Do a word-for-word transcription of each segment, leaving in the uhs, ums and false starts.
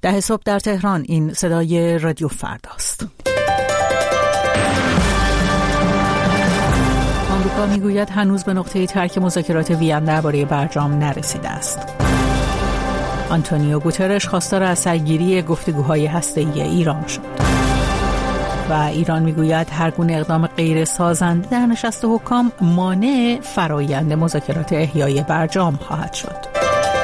ده صبح در تهران. این صدای رادیو فرداست. آمریکا میگوید هنوز به نقطه ترک مذاکرات وین درباره برجام نرسیده است. آنتونیو گوترش خواستار از سرگیری گفتگوهای هسته‌ای ایران شد. و ایران میگوید هر گونه اقدام غیر سازنده در نشست حکام مانع فرایند مذاکرات احیای برجام خواهد شد.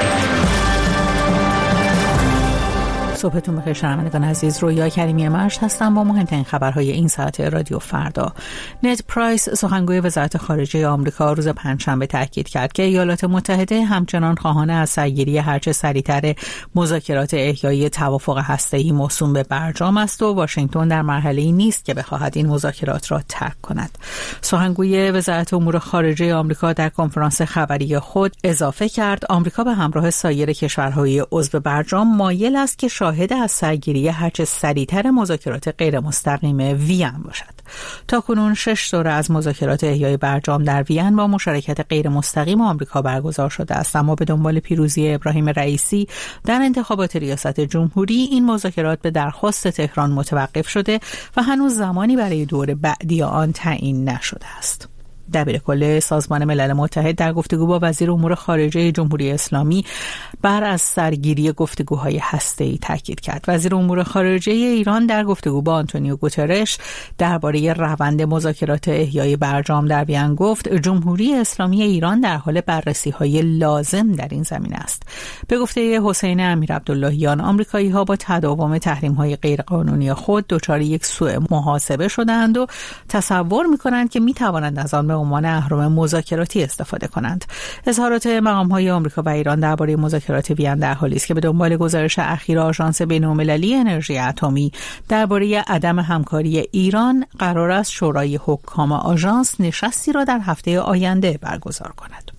صبحتون بخیر شنوندگان عزیز، رویا کریمی مرشد هستم با مهمترین خبرهای این ساعت رادیو فردا. نت پرایس سخنگوی وزارت خارجه آمریکا روز پنجشنبه تاکید کرد که ایالات متحده همچنان خواهان از سرگیری هرچه سریعتر مذاکرات احیای توافق هسته‌ای موسوم به برجام است و واشنگتن در مرحله‌ای نیست که بخواهد این مذاکرات را ترک کند. سخنگوی وزارت امور خارجه آمریکا در کنفرانس خبری خود اضافه کرد آمریکا به همراه سایر کشورهای عضو برجام مایل است که شاهد از سرگیری هرچه سریعتر مذاکرات غیر مستقیم وین باشد. تاکنون شش دوره از مذاکرات احیای برجام در وین با مشارکت غیر مستقیم آمریکا برگزار شده است، اما به دنبال پیروزی ابراهیم رئیسی در انتخابات ریاست جمهوری این مذاکرات به درخواست تهران متوقف شده و هنوز زمانی برای دور بعدی آن تعیین نشده است. دبیرکل سازمان ملل متحد در گفتگو با وزیر امور خارجه جمهوری اسلامی بر از سرگیری گفتگوهای هسته‌ای تاکید کرد. وزیر امور خارجه ایران در گفتگو با آنتونیو گوترش درباره روند مذاکرات احیای برجام در وین گفت جمهوری اسلامی ایران در حال بررسی‌های لازم در این زمینه است. به گفته حسین امیرعبداللهیان، آمریکایی‌ها با تداوم تحریم‌های غیرقانونی خود دچار یک سوء محاسبه شدند و تصور می‌کنند که می‌توانند از آن به عنوان اهرم مذاکراتی استفاده کنند. اظهارات مقام‌های آمریکا و ایران درباره مذاکرات وین در حالی است که به دنبال گزارش اخیر آژانس بین‌المللی انرژی اتمی درباره عدم همکاری ایران قرار است شورای حکام آژانس نشستی را در هفته آینده برگزار کند.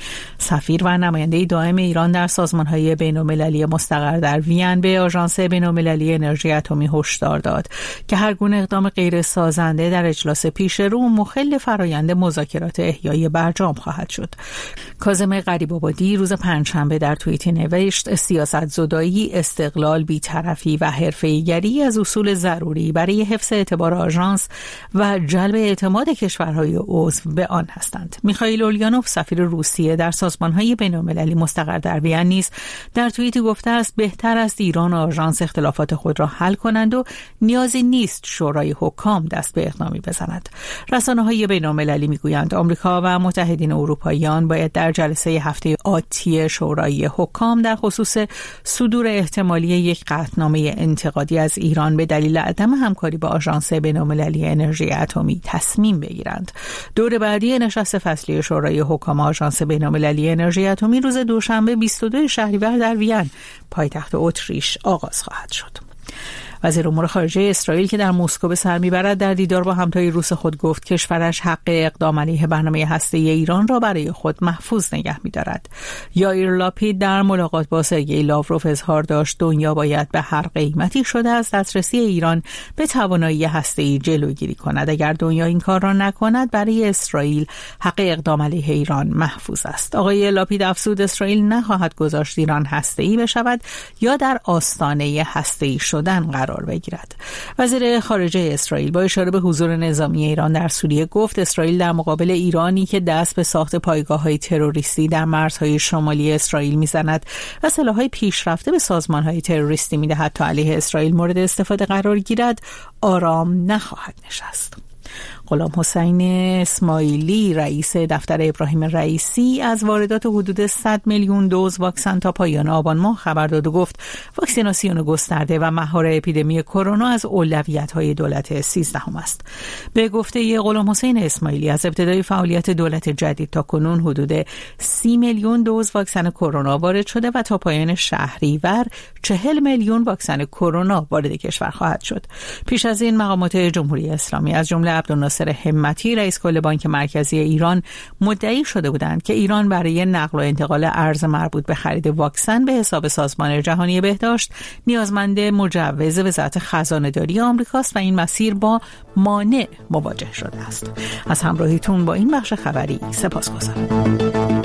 سفیر و نماینده دائم ایران در سازمان‌های بین‌المللی مستقر در وین به آژانس بین‌المللی انرژی اتمی هشدار داد که هر گونه اقدام غیر سازنده در اجلاس پیش رو مخل فرایند مذاکرات احیای برجام خواهد شد. کاظم غریب‌آبادی روز پنجشنبه در توییتی نوشت سیاست‌زدایی، استقلال، بی‌طرفی و حرفه‌ای‌گری از اصول ضروری برای حفظ اعتبار آژانس و جلب اعتماد کشورهای عضو به آن هستند. میخائیل اولیانوف سفیر روسیه در سازمان‌های بین‌المللی مستقر در وین نیز در توییتی گفته است بهتر است ایران و آژانس اختلافات خود را حل کنند و نیازی نیست شورای حکام دست به اقدامی بزند. رسانه‌های بین‌المللی میگویند آمریکا و متحدین اروپاییان باید در جلسه هفته آتی شورای حکام در خصوص صدور احتمالی یک قطعنامه انتقادی از ایران به دلیل عدم همکاری با آژانس بین‌المللی انرژی اتمی تصمیم بگیرند. دور بعدی نشست فصلی شورای حکام آژانس بین‌المللی انرژی اتمی روز دوشنبه بیست و دو شهریور در وین پایتخت اتریش آغاز خواهد شد. وزیر امور خارجه اسرائیل که در مسکو به سر میبرد در دیدار با همتای روس خود گفت کشورش حق اقدام علیه برنامه هسته‌ای ایران را برای خود محفوظ نگه می‌دارد. یائیر لاپید در ملاقات با سرگئی لاوروف اظهار داشت دنیا باید به هر قیمتی شده از دسترسی ایران به توانایی هسته‌ای جلوگیری کند. اگر دنیا این کار را نکند برای اسرائیل حق اقدام علیه ایران محفوظ است. آقای لاپید افزود اسرائیل نخواهد گذاشت ایران هسته‌ای بشود یا در آستانه هسته‌ای شدن قرار بگیرد. وزیر خارجه اسرائیل با اشاره به حضور نظامی ایران در سوریه گفت اسرائیل در مقابل ایرانی که دست به ساخت پایگاه‌های تروریستی در مرزهای شمالی اسرائیل می‌زند و سلاح‌های پیشرفته به سازمان‌های تروریستی می‌دهد تا علیه اسرائیل مورد استفاده قرار گیرد، آرام نخواهد نشست. غلام حسین اسماعیلی رئیس دفتر ابراهیم رئیسی از واردات حدود صد میلیون دوز واکسن تا پایان آبان ماه خبر داد و گفت واکسیناسیون گسترده و مهار اپیدمی کرونا از اولویت‌های دولت سیزدهم است. به گفته غلام حسین اسماعیلی از ابتدای فعالیت دولت جدید تا کنون حدود سی میلیون دوز واکسن کرونا وارد شده و تا پایان شهریور چهل میلیون واکسن کرونا وارد کشور خواهد شد. پیش از این مقامات جمهوری اسلامی از جمله عبدالناصر همتی رئیس کل بانک مرکزی ایران مدعی شده بودند که ایران برای نقل و انتقال ارز مربوط به خرید واکسن به حساب سازمان جهانی بهداشت نیازمند مجوز وزارت خزانه‌داری آمریکاست و این مسیر با مانع مواجه شده است. از همراهیتون با این بخش خبری سپاسگزارم.